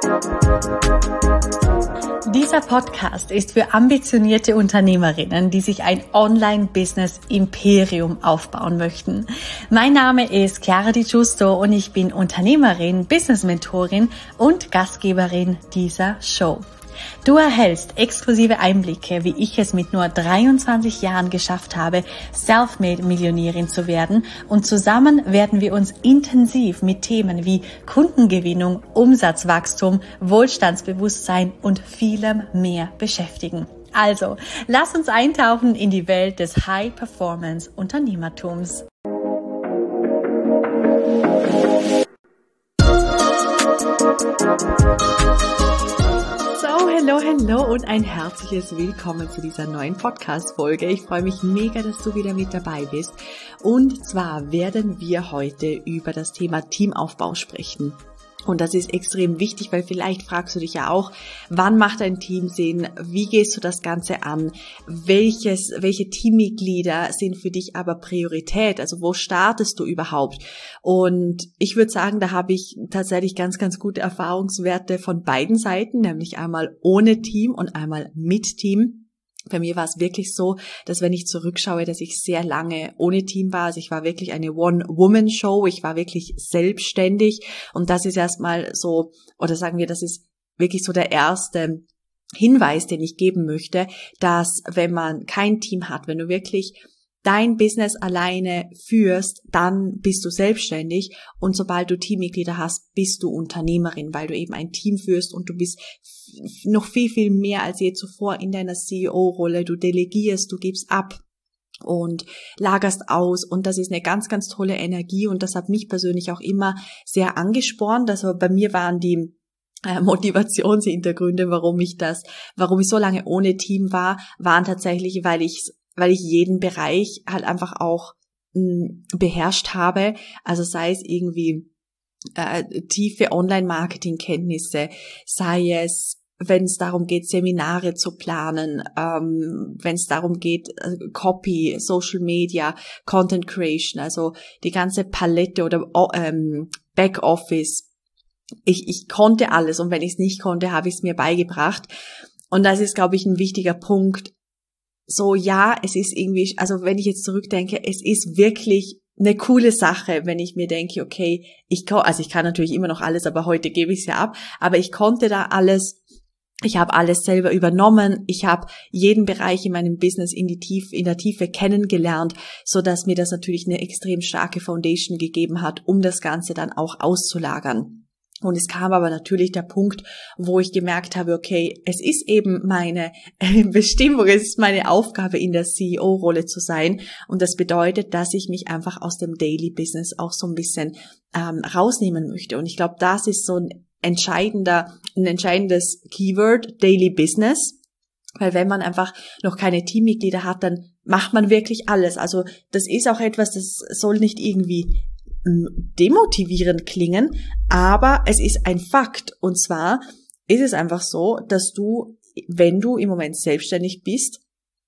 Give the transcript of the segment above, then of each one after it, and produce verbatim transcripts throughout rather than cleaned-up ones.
Dieser Podcast ist für ambitionierte Unternehmerinnen, die sich ein Online-Business-Imperium aufbauen möchten. Mein Name ist Chiara Di Giusto und ich bin Unternehmerin, Business-Mentorin und Gastgeberin dieser Show. Du erhältst exklusive Einblicke, wie ich es mit nur dreiundzwanzig Jahren geschafft habe, Selfmade-Millionärin zu werden, und zusammen werden wir uns intensiv mit Themen wie Kundengewinnung, Umsatzwachstum, Wohlstandsbewusstsein und vielem mehr beschäftigen. Also, lass uns eintauchen in die Welt des High-Performance-Unternehmertums. Hallo, hallo und ein herzliches Willkommen zu dieser neuen Podcast-Folge. Ich freue mich mega, dass du wieder mit dabei bist. Und zwar werden wir heute über das Thema Teamaufbau sprechen. Und das ist extrem wichtig, weil vielleicht fragst du dich ja auch, wann macht ein Team Sinn? Wie gehst du das Ganze an? Welches, welche Teammitglieder sind für dich aber Priorität? Also wo startest du überhaupt? Und ich würde sagen, da habe ich tatsächlich ganz, ganz gute Erfahrungswerte von beiden Seiten, nämlich einmal ohne Team und einmal mit Team. Bei mir war es wirklich so, dass wenn ich zurückschaue, dass ich sehr lange ohne Team war. Also ich war wirklich eine One-Woman-Show. Ich war wirklich selbstständig. Und das ist erstmal so, oder sagen wir, das ist wirklich so der erste Hinweis, den ich geben möchte, dass wenn man kein Team hat, wenn du wirklich dein Business alleine führst, dann bist du selbstständig, und sobald du Teammitglieder hast, bist du Unternehmerin, weil du eben ein Team führst und du bist noch viel, viel mehr als je zuvor in deiner C E O-Rolle. Du delegierst, du gibst ab und lagerst aus, und das ist eine ganz, ganz tolle Energie, und das hat mich persönlich auch immer sehr angespornt. Also bei mir waren die Motivationshintergründe, warum ich das, warum ich so lange ohne Team war, waren tatsächlich, weil ich weil ich jeden Bereich halt einfach auch mh, beherrscht habe, also sei es irgendwie äh, tiefe Online-Marketing-Kenntnisse, sei es, wenn es darum geht, Seminare zu planen, ähm, wenn es darum geht, äh, Copy, Social Media, Content Creation, also die ganze Palette oder ähm, Backoffice. Ich, ich konnte alles, und wenn ich es nicht konnte, habe ich es mir beigebracht. Und das ist, glaube ich, ein wichtiger Punkt. So, ja, es ist irgendwie, also wenn ich jetzt zurückdenke, es ist wirklich eine coole Sache, wenn ich mir denke, okay, ich kann, also ich kann natürlich immer noch alles, aber heute gebe ich es ja ab, aber ich konnte da alles, ich habe alles selber übernommen, ich habe jeden Bereich in meinem Business in die Tiefe, in der Tiefe kennengelernt, so dass mir das natürlich eine extrem starke Foundation gegeben hat, um das Ganze dann auch auszulagern. Und es kam aber natürlich der Punkt, wo ich gemerkt habe, okay, es ist eben meine Bestimmung, es ist meine Aufgabe, in der C E O-Rolle zu sein. Und das bedeutet, dass ich mich einfach aus dem Daily Business auch so ein bisschen ähm, rausnehmen möchte. Und ich glaube, das ist so ein entscheidender, ein entscheidendes Keyword, Daily Business. Weil wenn man einfach noch keine Teammitglieder hat, dann macht man wirklich alles. Also das ist auch etwas, das soll nicht irgendwie demotivierend klingen, aber es ist ein Fakt. Und zwar ist es einfach so, dass du, wenn du im Moment selbstständig bist,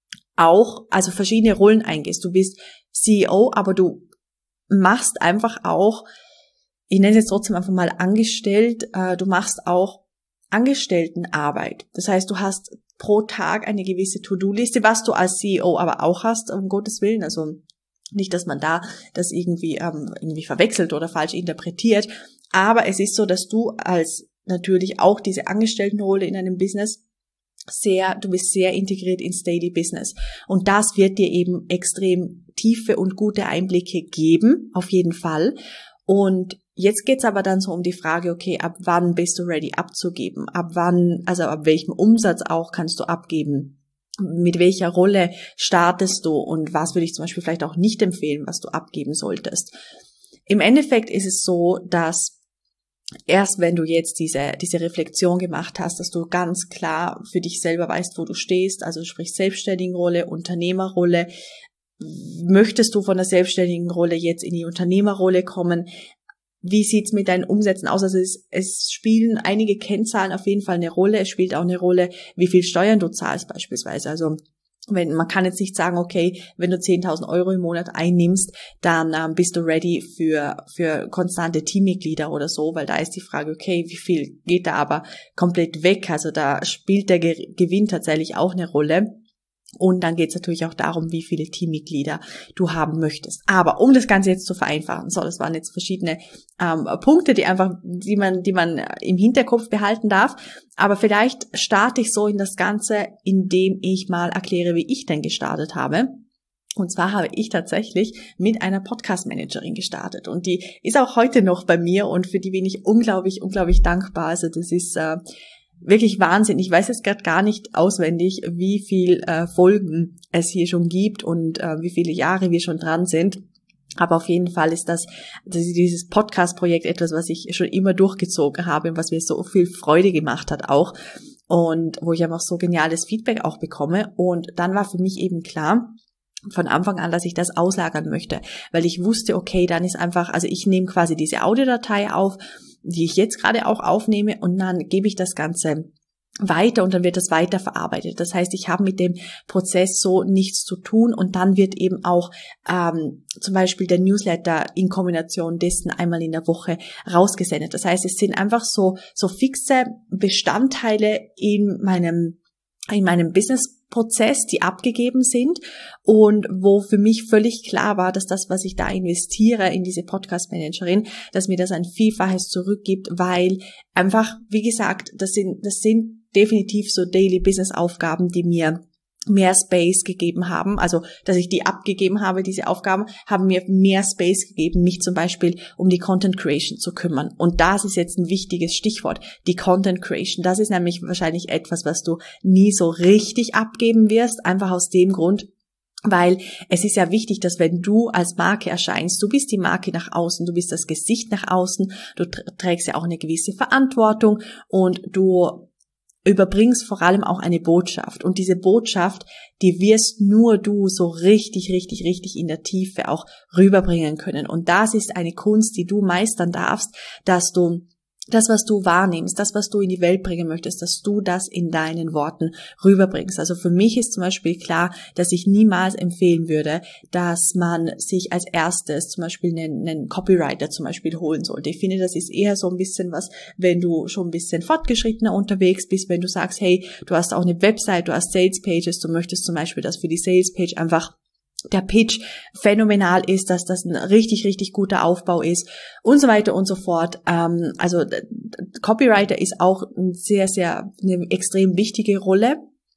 auch, also verschiedene Rollen eingehst. Du bist C E O, aber du machst einfach auch, ich nenne es jetzt trotzdem einfach mal angestellt, du machst auch Angestelltenarbeit. Das heißt, du hast pro Tag eine gewisse To-Do-Liste, was du als C E O aber auch hast, um Gottes Willen, also nicht, dass man da das irgendwie ähm, irgendwie verwechselt oder falsch interpretiert, aber es ist so, dass du als natürlich auch diese Angestelltenrolle in einem Business sehr, du bist sehr integriert ins Daily Business, und das wird dir eben extrem tiefe und gute Einblicke geben, auf jeden Fall. Und jetzt geht's aber dann so um die Frage, okay, ab wann bist du ready abzugeben? Ab wann, also ab welchem Umsatz auch kannst du abgeben? Mit welcher Rolle startest du, und was würde ich zum Beispiel vielleicht auch nicht empfehlen, was du abgeben solltest? Im Endeffekt ist es so, dass erst wenn du jetzt diese diese Reflexion gemacht hast, dass du ganz klar für dich selber weißt, wo du stehst, also sprich Selbstständigenrolle, Unternehmerrolle, möchtest du von der selbstständigen Rolle jetzt in die Unternehmerrolle kommen? Wie sieht's mit deinen Umsätzen aus? Also es, es spielen einige Kennzahlen auf jeden Fall eine Rolle. Es spielt auch eine Rolle, wie viel Steuern du zahlst beispielsweise. Also Wenn, man kann jetzt nicht sagen, okay, wenn du zehntausend Euro im Monat einnimmst, dann ähm, bist du ready für, für konstante Teammitglieder oder so, weil da ist die Frage, okay, wie viel geht da aber komplett weg? Also da spielt der Ge- Gewinn tatsächlich auch eine Rolle. Und dann geht es natürlich auch darum, wie viele Teammitglieder du haben möchtest. Aber um das Ganze jetzt zu vereinfachen, so, das waren jetzt verschiedene ähm, Punkte, die einfach, die man, die man im Hinterkopf behalten darf. Aber vielleicht starte ich so in das Ganze, indem ich mal erkläre, wie ich denn gestartet habe. Und zwar habe ich tatsächlich mit einer Podcast-Managerin gestartet. Und die ist auch heute noch bei mir und für die bin ich unglaublich, unglaublich dankbar. Also das ist äh, wirklich Wahnsinn. Ich weiß jetzt gerade gar nicht auswendig, wie viel äh, Folgen es hier schon gibt und äh, wie viele Jahre wir schon dran sind. Aber auf jeden Fall ist das, das ist dieses Podcast-Projekt etwas, was ich schon immer durchgezogen habe und was mir so viel Freude gemacht hat auch. Und wo ich einfach so geniales Feedback auch bekomme. Und dann war für mich eben klar, von Anfang an, dass ich das auslagern möchte, weil ich wusste, okay, dann ist einfach, also ich nehme quasi diese Audiodatei auf, die ich jetzt gerade auch aufnehme und dann gebe ich das Ganze weiter und dann wird das weiterverarbeitet. Das heißt, ich habe mit dem Prozess so nichts zu tun und dann wird eben auch ähm, zum Beispiel der Newsletter in Kombination dessen einmal in der Woche rausgesendet. Das heißt, es sind einfach so so fixe Bestandteile in meinem in meinem Business-Prozess, die abgegeben sind und wo für mich völlig klar war, dass das, was ich da investiere in diese Podcast-Managerin, dass mir das ein Vielfaches zurückgibt, weil einfach, wie gesagt, das sind, das sind definitiv so Daily-Business-Aufgaben, die mir mehr Space gegeben haben, also dass ich die abgegeben habe, diese Aufgaben, haben mir mehr Space gegeben, mich zum Beispiel um die Content Creation zu kümmern. Und das ist jetzt ein wichtiges Stichwort, die Content Creation. Das ist nämlich wahrscheinlich etwas, was du nie so richtig abgeben wirst, einfach aus dem Grund, weil es ist ja wichtig, dass wenn du als Marke erscheinst, du bist die Marke nach außen, du bist das Gesicht nach außen, du trägst ja auch eine gewisse Verantwortung und du überbringst vor allem auch eine Botschaft. Und diese Botschaft, die wirst nur du so richtig, richtig, richtig in der Tiefe auch rüberbringen können. Und das ist eine Kunst, die du meistern darfst, dass du das, was du wahrnimmst, das, was du in die Welt bringen möchtest, dass du das in deinen Worten rüberbringst. Also für mich ist zum Beispiel klar, dass ich niemals empfehlen würde, dass man sich als erstes zum Beispiel einen, einen Copywriter zum Beispiel holen sollte. Ich finde, das ist eher so ein bisschen was, wenn du schon ein bisschen fortgeschrittener unterwegs bist, wenn du sagst, hey, du hast auch eine Website, du hast Sales Pages, du möchtest zum Beispiel, dass für die Sales Page einfach der Pitch phänomenal ist, dass das ein richtig, richtig guter Aufbau ist und so weiter und so fort. Ähm, also Copywriter ist auch ein sehr, sehr eine extrem wichtige Rolle.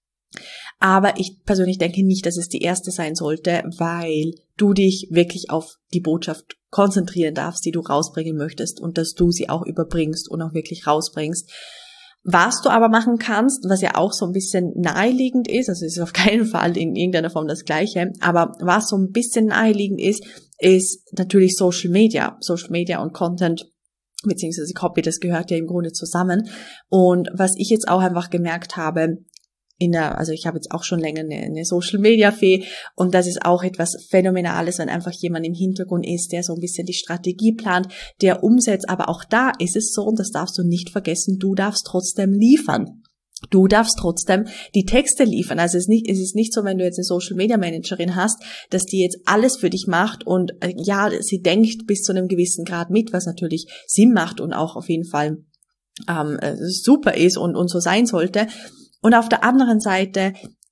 Aber ich persönlich denke nicht, dass es die erste sein sollte, weil du dich wirklich auf die Botschaft konzentrieren darfst, die du rausbringen möchtest und dass du sie auch überbringst und auch wirklich rausbringst. Was du aber machen kannst, was ja auch so ein bisschen naheliegend ist, also es ist auf keinen Fall in irgendeiner Form das Gleiche, aber was so ein bisschen naheliegend ist, ist natürlich Social Media. Social Media und Content beziehungsweise Copy, das gehört ja im Grunde zusammen. Und was ich jetzt auch einfach gemerkt habe, in der, also ich habe jetzt auch schon länger eine, eine Social-Media-Fee und das ist auch etwas Phänomenales, wenn einfach jemand im Hintergrund ist, der so ein bisschen die Strategie plant, der umsetzt, aber auch da ist es so, und das darfst du nicht vergessen, du darfst trotzdem liefern. Du darfst trotzdem die Texte liefern. Also es ist nicht, es ist nicht so, wenn du jetzt eine Social-Media-Managerin hast, dass die jetzt alles für dich macht und äh, ja, sie denkt bis zu einem gewissen Grad mit, was natürlich Sinn macht und auch auf jeden Fall ähm, super ist und, und so sein sollte. Und auf der anderen Seite,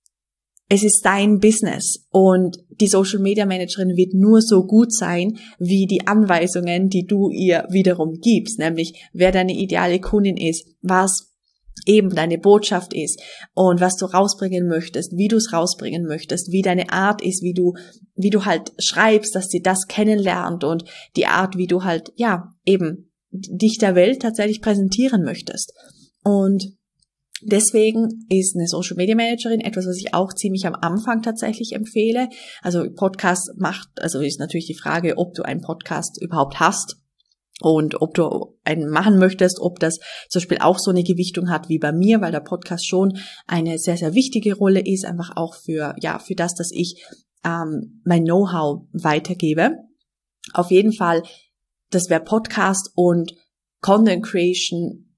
es ist dein Business und die Social Media Managerin wird nur so gut sein, wie die Anweisungen, die du ihr wiederum gibst, nämlich wer deine ideale Kundin ist, was eben deine Botschaft ist und was du rausbringen möchtest, wie du es rausbringen möchtest, wie deine Art ist, wie du, wie du halt schreibst, dass sie das kennenlernt und die Art, wie du halt, ja, eben dich der Welt tatsächlich präsentieren möchtest. Und deswegen ist eine Social Media Managerin etwas, was ich auch ziemlich am Anfang tatsächlich empfehle. Also Podcast macht, also ist natürlich die Frage, ob du einen Podcast überhaupt hast und ob du einen machen möchtest, ob das zum Beispiel auch so eine Gewichtung hat wie bei mir, weil der Podcast schon eine sehr, sehr wichtige Rolle ist, einfach auch für, ja, für das, dass ich ähm, mein Know-how weitergebe. Auf jeden Fall, das wäre Podcast und Content Creation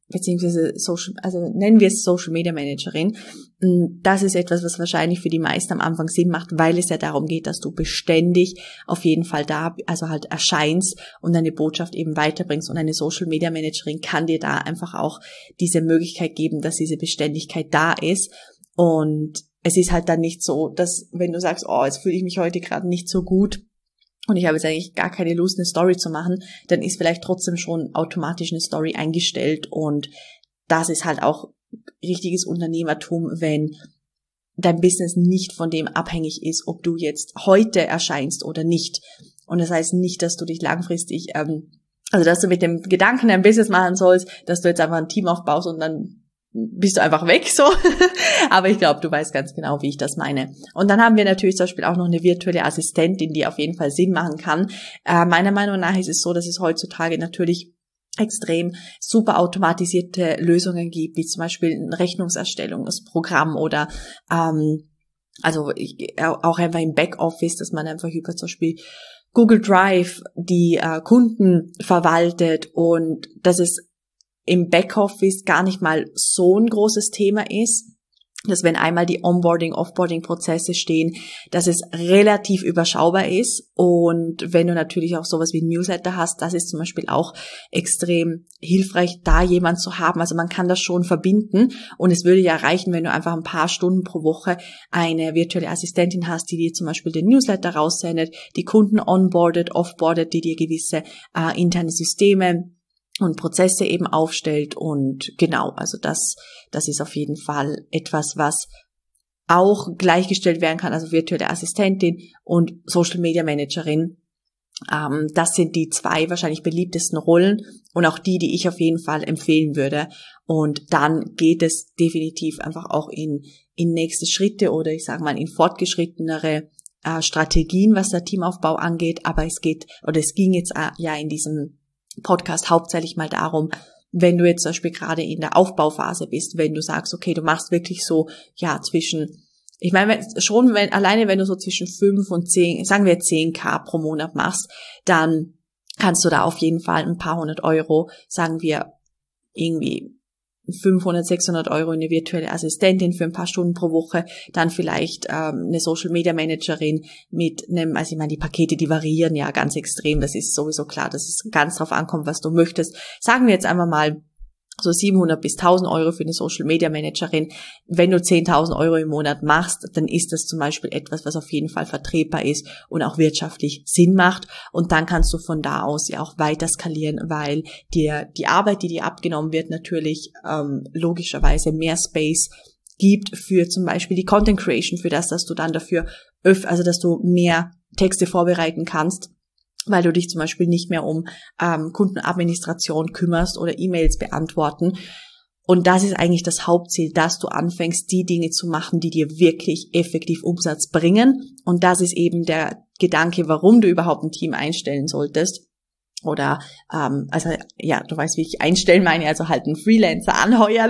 beziehungsweise Social, also nennen wir es Social Media Managerin. Das ist etwas, was wahrscheinlich für die meisten am Anfang Sinn macht, weil es ja darum geht, dass du beständig auf jeden Fall da, also halt erscheinst und deine Botschaft eben weiterbringst. Und eine Social Media Managerin kann dir da einfach auch diese Möglichkeit geben, dass diese Beständigkeit da ist. Und es ist halt dann nicht so, dass wenn du sagst, oh, jetzt fühle ich mich heute gerade nicht so gut, und ich habe jetzt eigentlich gar keine Lust, eine Story zu machen, dann ist vielleicht trotzdem schon automatisch eine Story eingestellt. Und das ist halt auch richtiges Unternehmertum, wenn dein Business nicht von dem abhängig ist, ob du jetzt heute erscheinst oder nicht. Und das heißt nicht, dass du dich langfristig, ähm, also dass du mit dem Gedanken ein Business machen sollst, dass du jetzt einfach ein Team aufbaust und dann bist du einfach weg, so. Aber ich glaube, du weißt ganz genau, wie ich das meine. Und dann haben wir natürlich zum Beispiel auch noch eine virtuelle Assistentin, die auf jeden Fall Sinn machen kann. Äh, meiner Meinung nach ist es so, dass es heutzutage natürlich extrem super automatisierte Lösungen gibt, wie zum Beispiel ein Rechnungserstellungsprogramm oder ähm, also ich, auch einfach im Backoffice, dass man einfach über zum Beispiel Google Drive die äh, Kunden verwaltet und dass es im Backoffice gar nicht mal so ein großes Thema ist, dass wenn einmal die Onboarding, Offboarding-Prozesse stehen, dass es relativ überschaubar ist. Und wenn du natürlich auch sowas wie ein Newsletter hast, das ist zum Beispiel auch extrem hilfreich, da jemand zu haben. Also man kann das schon verbinden und es würde ja reichen, wenn du einfach ein paar Stunden pro Woche eine virtuelle Assistentin hast, die dir zum Beispiel den Newsletter raussendet, die Kunden onboardet, offboardet, die dir gewisse äh, interne Systeme und Prozesse eben aufstellt. Und genau, also das, das ist auf jeden Fall etwas, was auch gleichgestellt werden kann, also virtuelle Assistentin und Social Media Managerin. Ähm, das sind die zwei wahrscheinlich beliebtesten Rollen und auch die, die ich auf jeden Fall empfehlen würde. Und dann geht es definitiv einfach auch in, in nächste Schritte oder ich sage mal in fortgeschrittenere äh, Strategien, was der Teamaufbau angeht. Aber es geht, oder es ging jetzt äh, ja in diesem Podcast hauptsächlich mal darum, wenn du jetzt zum Beispiel gerade in der Aufbauphase bist, wenn du sagst, okay, du machst wirklich so, ja, zwischen, ich meine, schon, wenn, alleine wenn du so zwischen fünf und zehn, sagen wir zehn K pro Monat machst, dann kannst du da auf jeden Fall ein paar hundert Euro, sagen wir irgendwie fünfhundert, sechshundert Euro in eine virtuelle Assistentin für ein paar Stunden pro Woche, dann vielleicht ähm, eine Social Media Managerin mit einem, also ich meine, die Pakete, die variieren ja ganz extrem, das ist sowieso klar, dass es ganz drauf ankommt, was du möchtest. Sagen wir jetzt einmal mal so siebenhundert bis tausend Euro für eine Social Media Managerin. Wenn du zehntausend Euro im Monat machst, dann ist das zum Beispiel etwas, was auf jeden Fall vertretbar ist und auch wirtschaftlich Sinn macht. Und dann kannst du von da aus ja auch weiter skalieren, weil dir die Arbeit, die dir abgenommen wird, natürlich ähm, logischerweise mehr Space gibt für zum Beispiel die Content Creation, für das, dass du dann dafür, öff, also dass du mehr Texte vorbereiten kannst, weil du dich zum Beispiel nicht mehr um ähm, Kundenadministration kümmerst oder E-Mails beantworten. Und das ist eigentlich das Hauptziel, dass du anfängst, die Dinge zu machen, die dir wirklich effektiv Umsatz bringen. Und das ist eben der Gedanke, warum du überhaupt ein Team einstellen solltest. Oder, ähm, also ja, du weißt, wie ich einstellen meine, also halt einen Freelancer anheuern,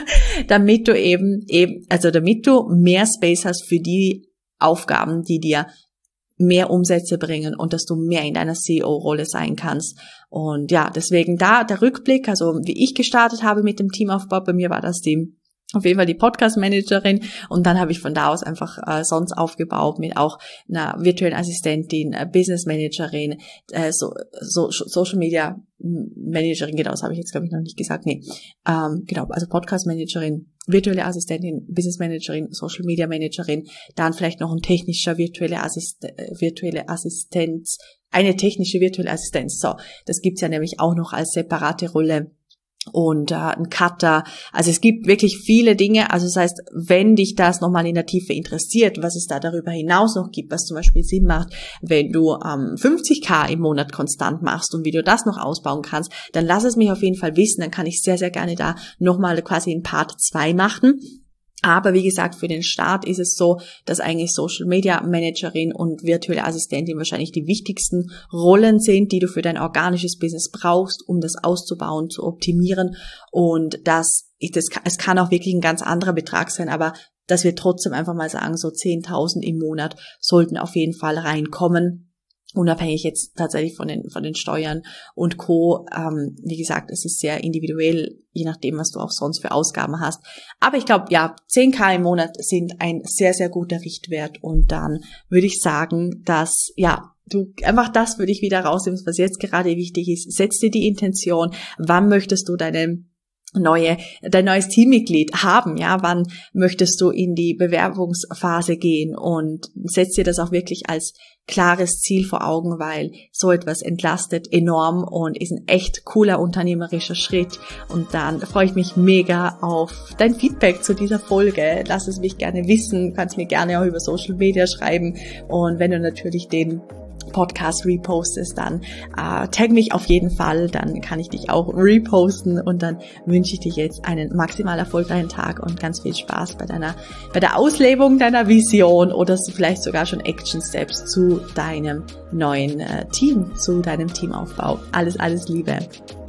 damit du eben, eben, also damit du mehr Space hast für die Aufgaben, die dir mehr Umsätze bringen und dass du mehr in deiner C E O-Rolle sein kannst. Und ja, deswegen da der Rückblick, also wie ich gestartet habe mit dem Teamaufbau, bei mir war das die, auf jeden Fall die Podcast-Managerin und dann habe ich von da aus einfach äh, sonst aufgebaut mit auch einer virtuellen Assistentin, äh, Business-Managerin, äh, so, so, Social-Media-Managerin, genau, das habe ich jetzt glaube ich noch nicht gesagt, nee, ähm, genau, also Podcast-Managerin, virtuelle Assistentin, Business Managerin, Social Media Managerin, dann vielleicht noch ein technischer virtuelle Assist, virtuelle Assistenz, eine technische virtuelle Assistenz. So, das gibt's ja nämlich auch noch als separate Rolle. Und äh, ein Cutter. Also es gibt wirklich viele Dinge. Also das heißt, wenn dich das nochmal in der Tiefe interessiert, was es da darüber hinaus noch gibt, was zum Beispiel Sinn macht, wenn du ähm, fünfzig K im Monat konstant machst und wie du das noch ausbauen kannst, dann lass es mich auf jeden Fall wissen. Dann kann ich sehr, sehr gerne da nochmal quasi in Part zwei machen. Aber wie gesagt, für den Start ist es so, dass eigentlich Social Media Managerin und virtuelle Assistentin wahrscheinlich die wichtigsten Rollen sind, die du für dein organisches Business brauchst, um das auszubauen, zu optimieren. Und das, das es kann auch wirklich ein ganz anderer Betrag sein, aber dass wir trotzdem einfach mal sagen, so zehntausend im Monat sollten auf jeden Fall reinkommen. unabhängig jetzt tatsächlich von den von den Steuern und Co. Ähm, wie gesagt, es ist sehr individuell, je nachdem, was du auch sonst für Ausgaben hast. Aber ich glaube, ja, zehn K im Monat sind ein sehr, sehr guter Richtwert. Und dann würde ich sagen, dass, ja, du einfach das würde ich wieder rausnehmen, was jetzt gerade wichtig ist. Setz dir die Intention, wann möchtest du deine neue, dein neues Teammitglied haben, ja, wann möchtest du in die Bewerbungsphase gehen, und setz dir das auch wirklich als klares Ziel vor Augen, weil so etwas entlastet enorm und ist ein echt cooler unternehmerischer Schritt. Und dann freue ich mich mega auf dein Feedback zu dieser Folge. Lass es mich gerne wissen, kannst mir gerne auch über Social Media schreiben, und wenn du natürlich den Podcast repostest, dann äh, tag mich auf jeden Fall, dann kann ich dich auch reposten, und dann wünsche ich dir jetzt einen maximal erfolgreichen Tag und ganz viel Spaß bei deiner, bei der Auslebung deiner Vision oder vielleicht sogar schon Action Steps zu deinem neuen äh, Team, zu deinem Teamaufbau. Alles, alles Liebe.